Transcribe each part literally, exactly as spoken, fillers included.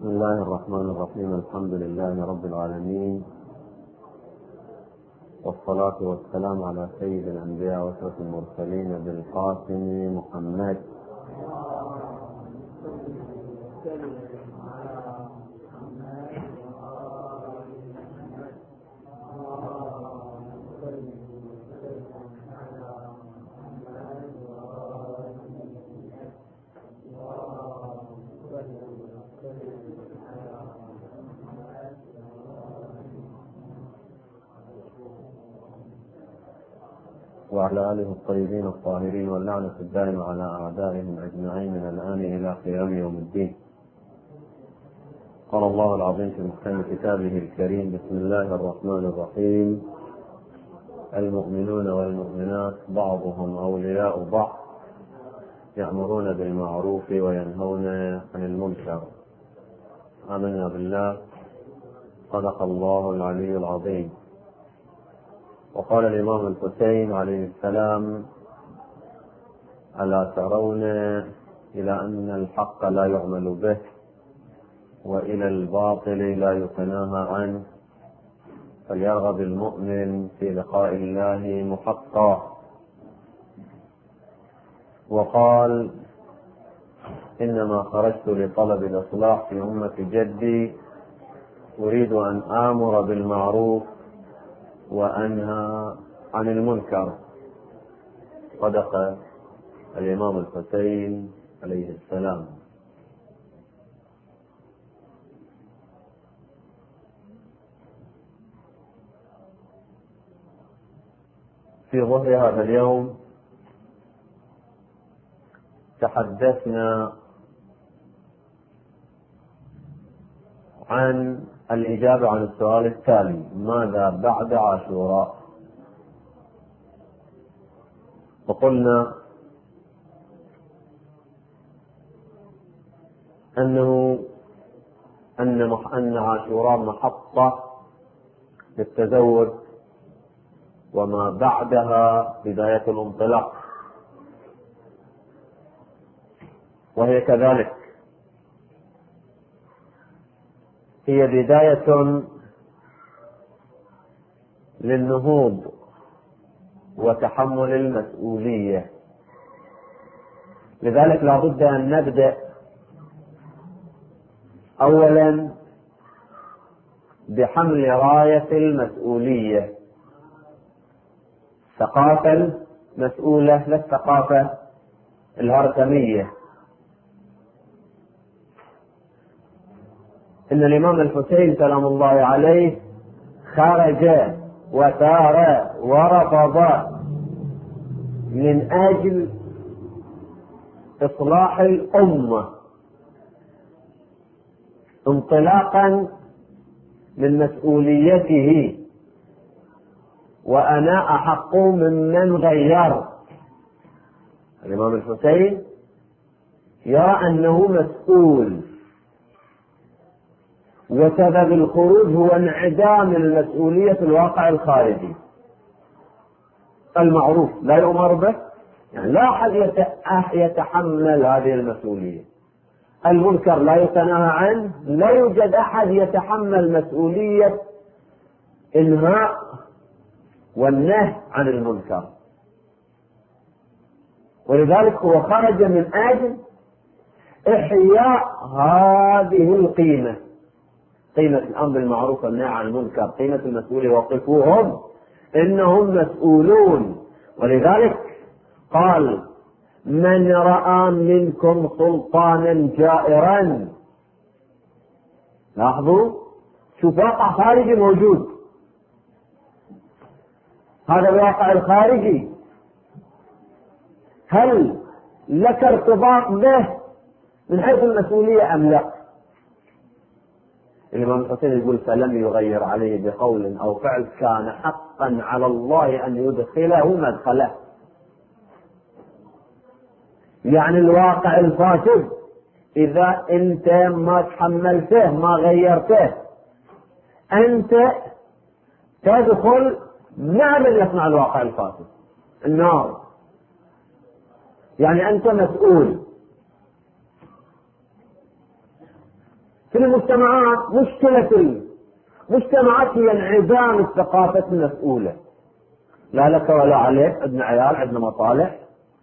بسم الله الرحمن الرحيم. الحمد لله رب العالمين، والصلاة والسلام على سيد الأنبياء وأشرف المرسلين بالقاسم محمد. وعلى آله الطيبين الطاهرين، واللعنة الدائمة على أعدائهم أجمعين من الآن إلى قيام يوم الدين. قال الله العظيم في محكم كتابه الكريم: بسم الله الرحمن الرحيم. المؤمنون والمؤمنات بعضهم أولياء بعض، يأمرون بالمعروف وينهون عن المنكر. آمنا بالله. صدق الله العلي العظيم. وقال الإمام الحسين عليه السلام: ألا ترون إلى أن الحق لا يعمل به، وإلى الباطل لا يتناهى عنه، فليرغب المؤمن في لقاء الله محقا. وقال: إنما خرجت لطلب الإصلاح في أمة جدي، أريد أن آمر بالمعروف وأنهى عن المنكر. صدق الإمام الحسين عليه السلام. في ظهر هذا اليوم تحدثنا عن الإجابة عن السؤال التالي: ماذا بعد عاشوراء؟ وقلنا أنه أن أن عاشوراء محطة للتزود، وما بعدها بداية الانطلاق، وهي كذلك هي بداية للنهوض وتحمل المسؤولية. لذلك لا بد أن نبدأ أولا بحمل راية المسؤولية، ثقافة مسؤولة، لا الثقافة الهرتمية. إن الإمام الحسين سلام الله عليه خرج وثار ورفض من أجل إصلاح الأمة، انطلاقا من مسؤوليته، وأنا أحق ممن غير. الإمام الحسين يرى أنه مسؤول، وسبب الخروج هو انعدام المسؤولية في الواقع الخارجي. المعروف لا يؤمر به، يعني لا أحد يتحمل هذه المسؤولية. المنكر لا يتناهى عنه، لا يوجد أحد يتحمل مسؤولية إنهاء والنهي عن المنكر. ولذلك هو خرج من أجل إحياء هذه القيمة، قيمة الأمر بالمعروف والنهي عن المنكر، قيمة المسؤول. وقفوهم إنهم مسؤولون. ولذلك قال: من رأى منكم سلطانا جائرا. لاحظوا، شوف واقع خارجي موجود، هذا الواقع الخارجي هل لك ارتباط به من حيث المسؤولية أم لا؟ الإمام الحسين يقول: فلم يغير عليه بقول أو فعل، كان حقا على الله أن يدخله مدخله. يعني الواقع الفاسد إذا أنت ما تحملته، ما غيرته، أنت تدخل مع من يصنع الواقع الفاسد، النار. يعني أنت مسؤول. في المجتمعات مشكلة المجتمعات هي انعدام الثقافة المسؤولة. لا لك ولا عليك، عندنا عيال، عندنا مصالح،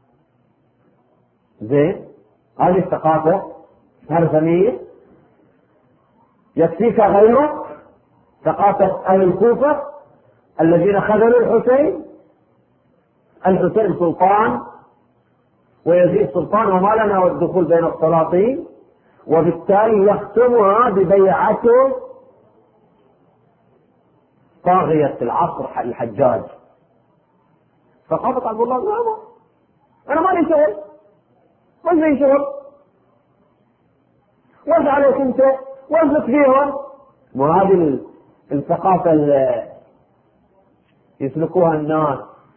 زين، هذه الثقافة هرثمية. يكفيك غيرك ثقافة أهل الكوفة الذين خذلوا الحسين. الحسين سلطان ويزيد سلطان وما لنا والدخول بين السلاطين، وبالتالي يختمها ببيعته طاغية العصر الحجاج. ثقافة عبد الله بن عمر، أنا ما لي شغل، ما لي شغل، وش عليك أنت؟ وش فيهم؟ وهذه الثقافة اللي يسلكوها الناس،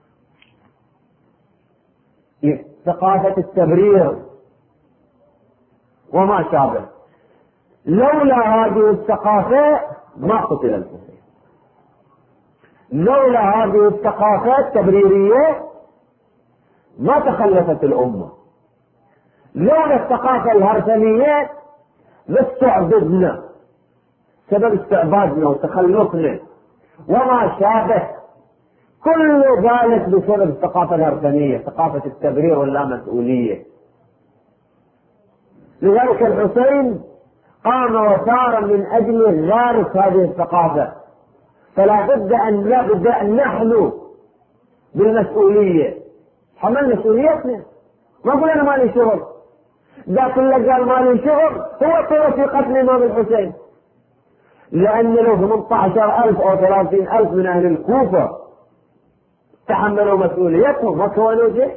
ثقافة التبرير وما شابه. لولا هذه الثقافة ما قتل الحسين، لولا هذه الثقافة التبريرية ما تخلفت الأمة، لولا الثقافة الهرثمية لاستعبدنا، سبب استعبادنا وتخلفنا وما شابه، كل ذلك بسبب الثقافة الهرثمية، ثقافة التبرير واللامسؤولية. لذلك الحسين قام وثار من أجل غارس هذه الثقافة، فلا بد أن نبدأ نحن بالمسؤولية. حمل مسؤوليتنا، ما قلنا ما لي شغل، ذاك اللي قال ما لي شغل هو طلع في قتل الإمام الحسين، لأن لو ثمانية عشر ألف أو ثلاثين ألف من أهل الكوفة تحملوا مسؤوليتهم ما كونوا جيش.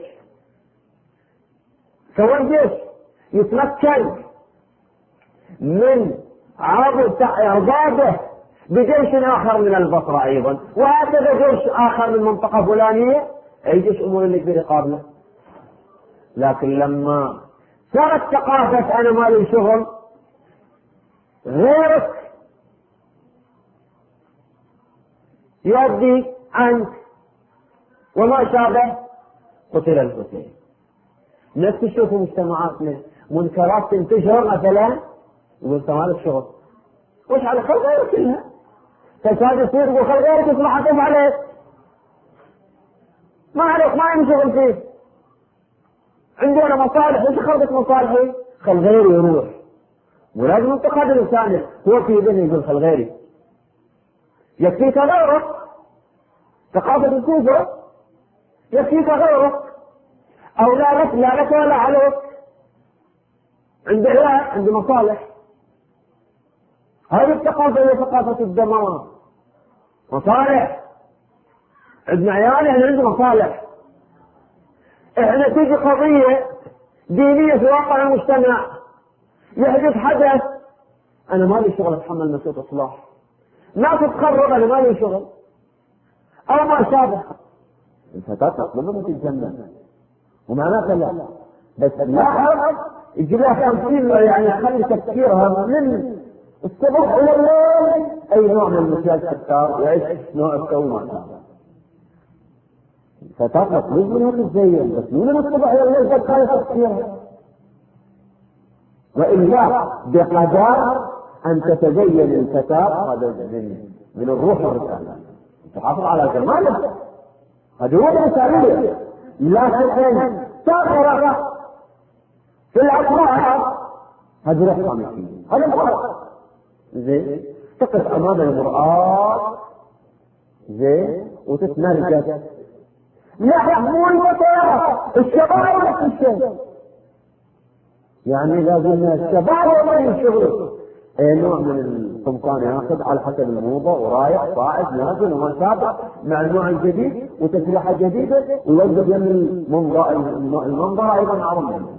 كون جيش يتمكن من عضاده بجيش آخر من البصرة أيضا، وهكذا جيش آخر من منطقة فلانية، أي جيش أمور اللي في رقابنا. لكن لما صارت ثقافة أنا ما لي شغل، غيرك يؤدي عنك وما شابه، قتل الحسين. نفس الشيء في مجتمعاتنا، منكرات تنتشر مثلا يقول انت مالك شغل، وش على خلق غيرك كلها، فساد يصير يقول خلق غيرك يصلح كيف عليك، ما عليك، ما عندي شغل فيه، عندي انا مصالح، ايش خلقت مصالحي؟ خل غيري يروح. ولازم انتقاد الانسان هو في ذهنه يقول خل غيري، يكفيك غيرك، ثقافة الكوفة يكفيك غيرك، او لا لك لا لك ولا عليك، عند عيال عند مصالح. هذه الثقافة هي ثقافة الدمار، مصالح، عندنا عيال يعني عندنا مصالح. احنا تيجي قضية دينية في واقع المجتمع، يحدث حدث، انا ما لي شغل اتحمل مسؤولية اصلاح، ما تتخرج انا ما لي شغل، او ما شابه. الفتاة تطلب من تتجنن ومعناته لا، بس لا يجي لها تمثيل يعني خلي تفكيرها من الصبح الى الليل اي نوع من المكياج تختار وايش نوع التومه. فتاة تطلب منها تتزين بس من الصبح الى الليل تخلي تفكيرها، والا بقدر ان تتزين الفتاة هذا من الروح الرسالة، تحافظ على جمالها، هذه هو الرسالية. لكن ان تغرق في الأطراف هذه روح خامسية، هذا الغرق. زين تقف امام المرآة زين وتتنرجس، لا مو البطارة الشباب نفس الشيء، يعني لازم الشباب ما يشغلوا اي نوع من القمصان ياخذ على حسب الموضة ورايح صاعد نازل وما شابه مع النوع الجديد وتسليحة جديدة ويوجد يم المنظر المنظر ايضا اعظم منه.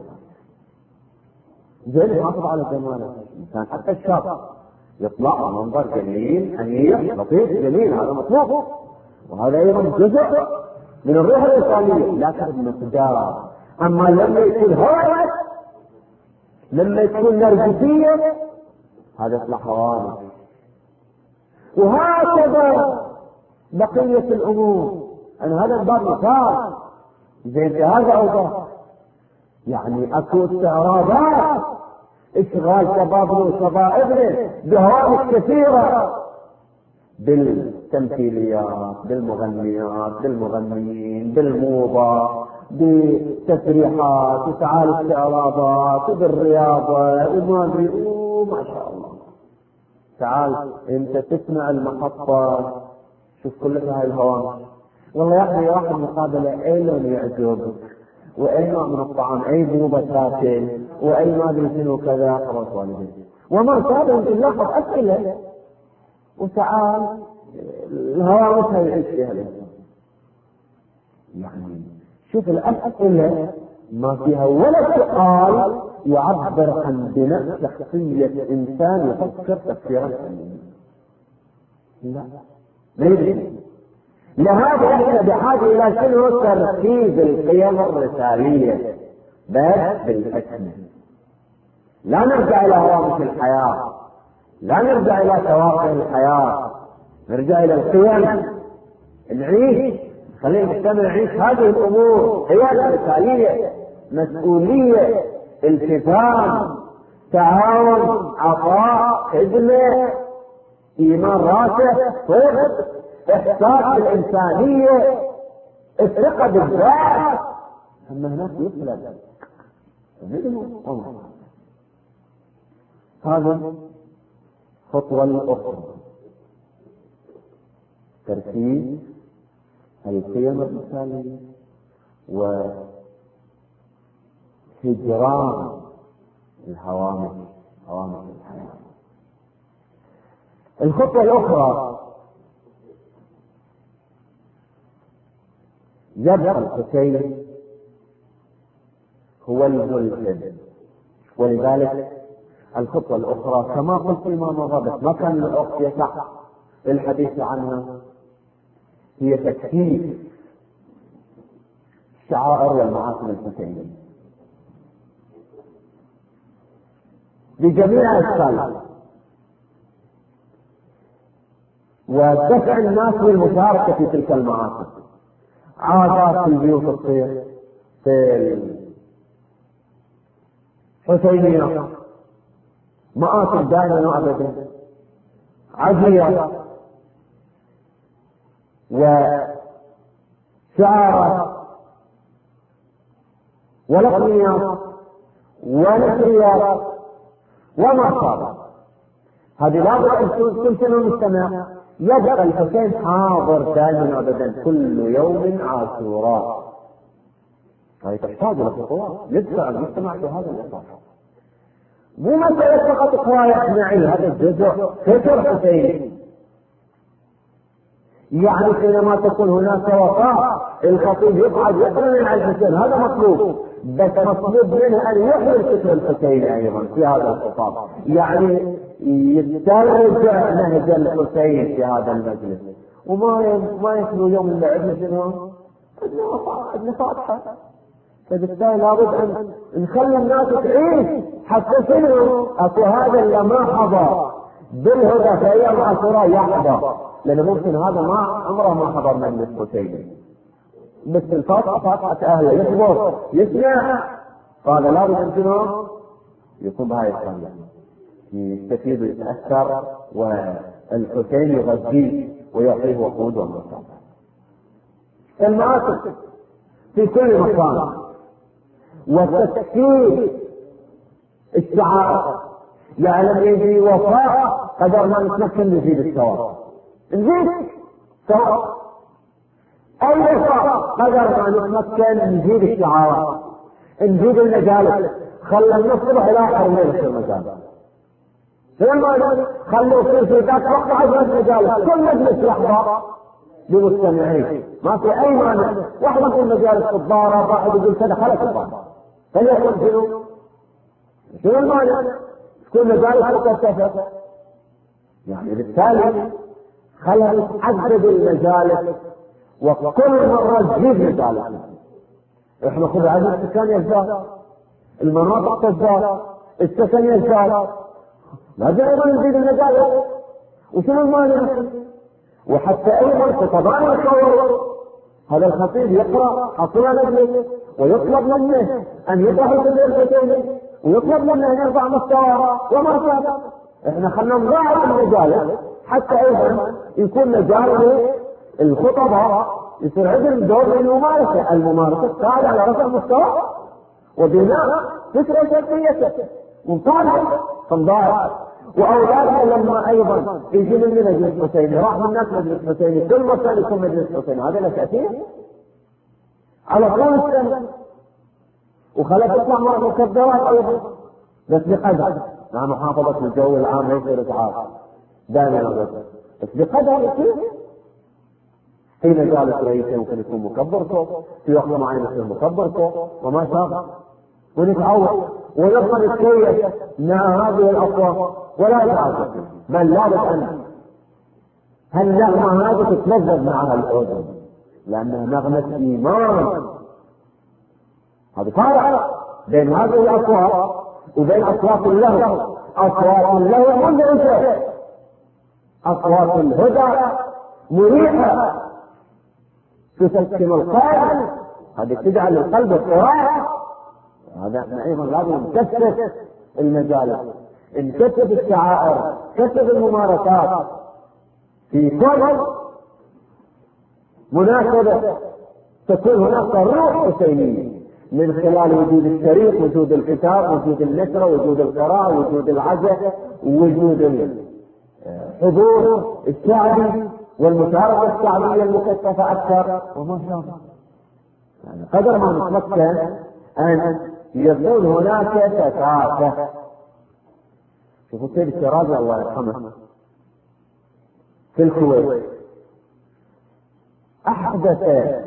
زين يحافظ على جماله الانسان، حتى الشاب يطلع منظر جميل حنيف لطيف جميل، هذا مطلوب، وهذا ايضا جزء من الروح الانسانيه، لكن بمقدار. اما لما يكون هوس، لما يكون نرجسيه، هذا يطلع حوادث. وهكذا بقيه الامور. انا هذا الباب مثال زين في هذا اوضح، يعني اكو استعراضات اشغال شبابنا وشبائبنا بهوامش كثيرة، بالتمثيليات، بالمغنيات، بالمغنيين، بالموضة، بتسريحات وتعال استعراضات، وبالرياضة وما ادري ما شاء الله. تعال انت تسمع المحطة، شوف كل هاي الهوامش. والله يا اخي واحد مقابلة اي لون يعجبك، واي نوع من الطعام، اي موضة تاكل، واي ما ادري شنو كذا، خلاص والدين وما صار يمكن لحظة اسئلة، وتعال الهوامش هاي يعيش فيها الانسان. يعني شوف الاسئلة ما فيها ولا سؤال يعبر عن بناء شخصية انسان يفكر تفكيرا سليما. لا ليه؟ لهذا احنا بحاجة الى شنو؟ تركيز القيم الرسالية بس بالحكمة. لا نرجع الى هوامش الحياة، لا نرجع الى تواقع الحياة، نرجع الى القيم، نعيش، خلينا المجتمع يعيش هذه الامور، قيم رسالية، مسؤولية، التزام، تعاون، عطاء، خدمة، ايمان راسخ، صدق، احساس بالانسانية، الثقة بالذات. اما هناك يسلم هذا خطوة الأخرى، تركيز القيم الرسالية وهجران الهوامش، هوامش الحياة. الخطوة الأخرى، يبقى الحسين هو الملحد، ولذلك الخطوة الأخرى كما قلت فيما مضى بس ما كان الوقت يسع الحديث عنها، هي تكثيف الشعائر والمعاصم الحسينية بجميع أشكالها، ودفع الناس للمشاركة في تلك المعاصم. عادات في البيوت الصيف، في الحسينية، مآتم دائما وأبدا، عزية وشعارات ولقنيات ونثريات وما صار. هذه لابد أن كل سنة مجتمع يبقى الحسين حاضر دائما أبدا، كل يوم عاشوراء. هذه تحتاج إلى خطوات يدفع المجتمع في هذا الإطار، مو مسألة فقط قراءة معي هذا الجزء فكر حسيني. يعني حينما تكون هناك وفاة الخطيب يقعد يقرأ من على الحسين، هذا مطلوب، بس مطلوب منه أن يحيي الفكر الحسيني أيضا في هذا الخطاب، يعني يسترجع نهج الحسين في هذا المجلس. وما ما يخلو يوم اللي عندنا شنو؟ عندنا فاتحة، فبالتالي لابد أن نخلي الناس تعيش حتى شنو؟ أكو هذا اللي ما حضر بالهدى في أيام عاشوراء يحضر، لأنه ممكن هذا ما عمره ما حضر مجلس حسيني، بس الفاتحة فاتحة أهله يحضر يسمع، فهذا لابد أن شنو؟ يكون بهاي الطريقة يستفيد ويتأثر، والحسين يغذيه ويعطيه وقود ومصاب. المآتم في كل مكان، وتسكير الشعائر، يعني يجي وفاء قدر ما نتمكن نزيد الثواب، نزيد ثواب، أي وفاء قدر ما نتمكن نزيد الشعائر، نزيد المجالس، خلى الصبح إلى آخر الليل في المجالس، خلوا في ذات وقت عشرة مجالس، كل مجلس يحضر للمستمعين، ما في أي مانع. واحد في المجالس في الضارة، واحد يقول كذا خلص الضارة، فليكن شنو؟ شنو المانع؟ تكون مجالس مكثفة، يعني بالتالي خلها نحدد المجالس، وكل مرة تزيد مجالس. احنا خذ عدد السكان يزداد، المناطق تزداد، السكن يزداد، لازم ايضا نزيد المجالس. وشنو المانع؟ وحتى ايضا خطباء الصور، هذا الخطيب يقرا حصل مجلس ويطلب منه ان يطرح الفكر الحسيني ويطلب منا ان يرفع مستواه وما صار. احنا خلنا نضاعف المجال حتى ايضا يكون مجال للخطباء يصير عندهم دور للممارسه، الممارسه تساعد على رفع المستوى وبناء فكره شرعيه ومطالعه تنضاعف. واولادنا لما ايضا يجي من مجلس حسيني راح من الناس مجلس حسيني، كل مكان يكون مجلس حسيني، هذا له تاثير على طول السنه. وخلت تطلع مع مكبرات ايضا بس بقدر، مع محافظه الجو العام ليس ازعاج دائما، بس بقدر يصير. في مجالس رئيسي ممكن يكون مكبر صوت، في وقت معين يصير مكبر صوت وما شاء، ونتعود ونبقى نتكيف مع هذه الاصوات ولا تعرف، بل لا بد هالنغمه هذه تتلذذ معها الاذن لانها نغمه ايمان. هذا فرق بين هذه الاصوات وبين اصوات اللهو. اصوات اللهو مزعجه، اصوات الهدى مريحه تسكن القلب، هذه تجعل القلب الصراحه. هذا احنا ايضا لازم نكثف المجالس، نكثف الشعائر، نكثف الممارسات في كل مناسبه تكون هناك روح حسينيه من خلال وجود الشريط، وجود الكتاب، وجود النشره، وجود القراءه، وجود العزاء، وجود الحضور الشعبي والمشاركه الشعبيه المكثفه اكثر وما شاء الله. يعني قدر ما نتمكن ان يكون هناك كثافه. شوفوا سيد الشيرازي الله يرحمه في الكويت احدث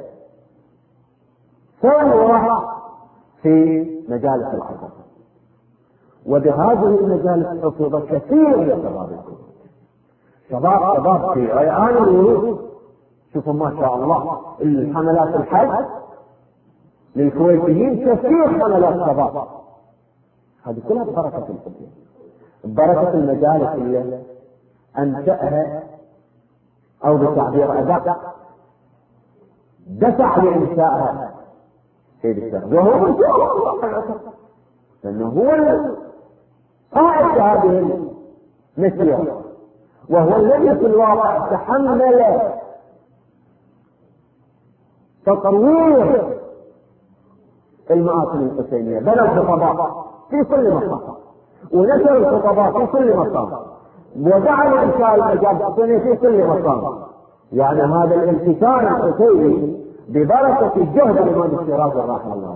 ثوره في مجالس العصر، وبهذه المجالس حفظ كثير من شباب الكويت، شباب شباب في ريعان الورود. شوفوا ما شاء الله الحملات الحج للكويتيين كثير حملات شباب، هذه كلها ببركة الحسين، ببركة المجالس اللي أنشأها أو بتعبير أدق دفع لإنشائها سيد الشيخ، وهو لأنه هو قائد هذه المسيرة، وهو الذي في الواقع تحمل تطوير المآتم الحسينية، بنى الخطباء في كل مقام ونشر الخطباء في كل مقام وجعل إنشاء المجال الحسيني في كل مقام. يعني هذا الانتشار الحسيني ببركة الجهد الإمام الشيرازي رحمه الله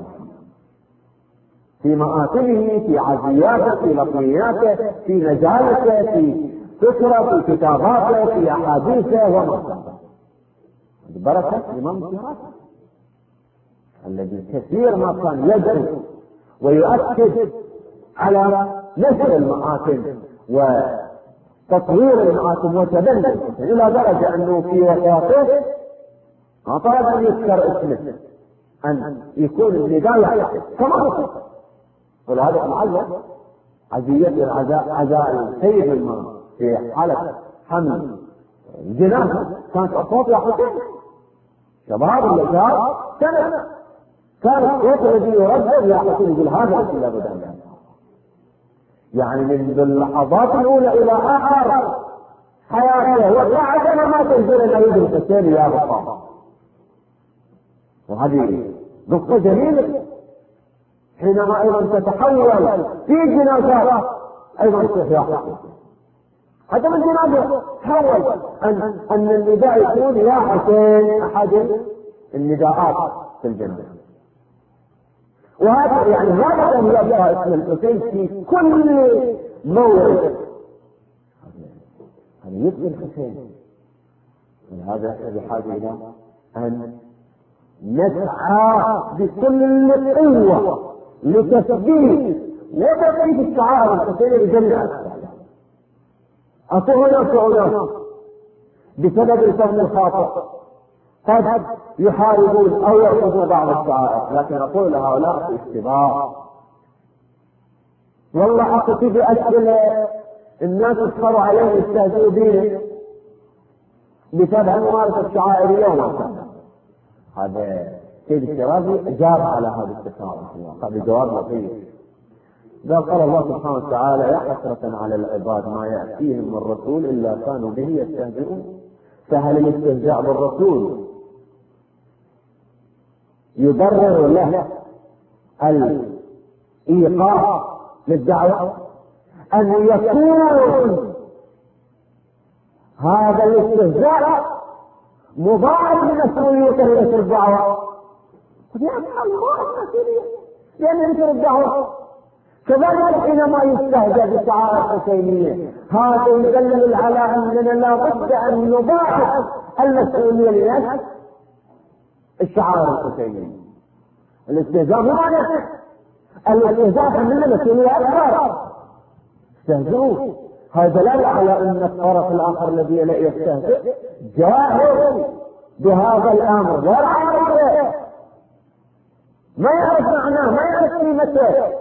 في مآتمه، في عزياته، في لطمياته، في مجالسه، في فكرة، في كتاباته، في أحاديثه وما شابه، ببركة الإمام الشيرازي الذي كثير ما كان يدعو ويؤكد على نشر المآتم وتطوير المآتم وتبني، إلى درجة أنه في وفاته ما طلب أن يذكر اسمه، أن يكون النداء كما هو. ولهذا العزاء عزية العزاء عزاء السيد الماء في حالة حمل الجنازة كانت أصوات يا حسين شباب اللي جاء سنة، كان الصوت الذي يردد يا حسين يقول هذا الاسم لابد أن يعمل. يعني من اللحظات الأولى إلى آخر حياته وبعد ما تنزل العيد الحسين يا بطال. وهذه نقطة جميلة حينما أيضا تتحول في جنازات أيضا يا حسين، حتى من جنازة تحول أن أن النداء يكون يا حسين أحد النداءات في الجنة. وهذا يعني هذا أن يبقى اسم الحسين في كل موعد، هذا يبقى الحسين. هذا بحاجة إلى أن نسعى بكل قوة لتثبيت وتثبيت الشعائر الحسينية بجميع أشكالها. أقول هناك أناس بسبب الفهم الخاطئ قد يحاربون أو يرفضون بعض الشعائر، لكن أقول لهؤلاء في اشتباه. والله أقصد بأسئلة الناس يسخروا عليه ويستهزئوا به بسبب ممارسة الشعائر اليوم. هذا سيد الشيرازي أجاب على هذا التساؤل في الواقع بجواب لطيف، قال الله سبحانه وتعالى: يا حسرة على العباد ما يأتيهم من رسول إلا كانوا به يستهزئون. فهل الاستهزاء بالرسول يبرر له الإيقاف للدعوة؟ أن يكون هذا الاستهزاء مضاعف لمسؤوليته في الدعوة؟ لأن ينشر الدعوة. كذلك حينما يستهزأ بالشعائر الحسينية هذا يدلل على أننا لا بد أن نضاعف المسؤولية لنفس الشعائر الحسينية. الاستهزاء مو معنى الاستهزاء مننا مسؤولية أكبر. استهزئوا، هذا دلالة على أن الطرف الآخر الذي لا يستهزئ جاهل بهذا الأمر، غير عارف، ما يعرف معناه، ما يعرف قيمته،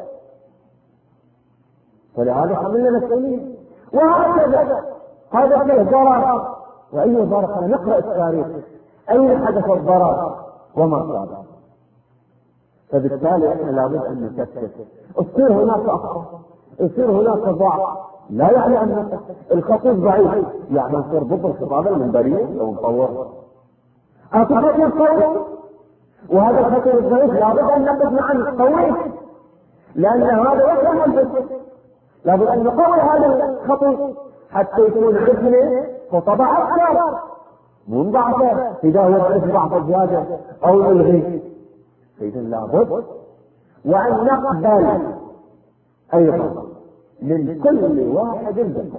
ولهذا حملنا مسؤولية. وهكذا هذا فيه ضرر، وأي ضرر؟ نقرأ التاريخ أين حدث الضرر وما صار. فبالتالي احنا لابد ان نكثف. تصير هناك اخطاء، يصير هناك ضعف، لا يعني ان الخطيب ضعيف، يعني يصير ضد الخطاب المنبري لو مطور اعتقد القوي، وهذا الخطيب الضعيف لابد ان نقف معه القوي، لان هذا يفهم الفكر. لابد ان نقوي هذا الخطيب حتى يكون عندنا خطباء اكثر، مو ضعفه اذا هو ضعف ضعف زياده او يلغي. إذا لابد وأن نقبل أيضا من كل واحد ذكر.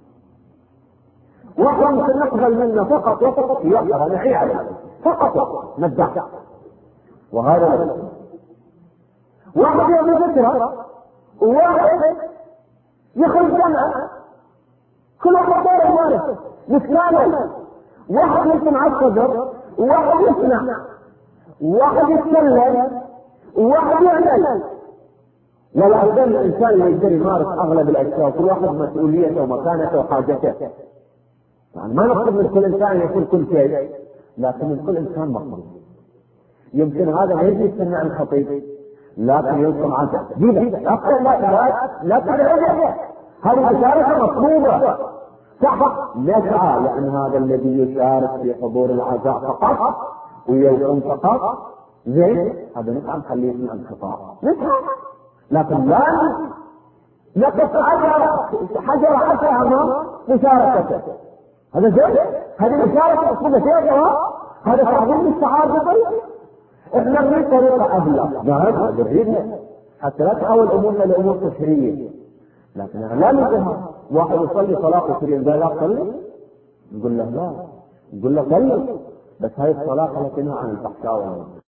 واحد ممكن نقبل منه فقط وفقط يقرأ نعي عليه فقط ندع، وهذا لا. واحد يبي ذكره وواحد يخرج جمعه، كل واحد دور مالك مثلاً. واحد يسمع الصدر وواحد يسمع، واحد يتكلم وواحد يعمل. ولا بد الانسان يقدر يمارس اغلب الاشياء، كل واحد مسؤوليته ومكانته وحاجته. يعني ما نطلب من كل انسان يكون كل شيء، لكن من كل انسان مطلوب. يمكن هذا ما يجي يسمع الخطيب، لكن يلقم عنه لا لا تدعي، هذه مشاركه مطلوبه. صح، نسعى لان هذا الذي يشارك في حضور العزاء فقط ويلقم فقط زين، هذا نسعى نخليه من الخطاب نسعى، لكن لا نقص حجر حجر حجر امام مشاركته. هذا زين، هذه مشاركه مطلوبه فيها، هذا تعظيم الشعار بطريقه. احنا نريد طريقه اهلا، نعم هذا نريدها حتى لا تحول امورنا لامور تشريعيه، لكن لا نريدها. واحد يصلي صلاه عشرين لا يصلي، نقول له لا، نقول له صلي، بس هاي الصلاه خلتنا عن الفحشاء.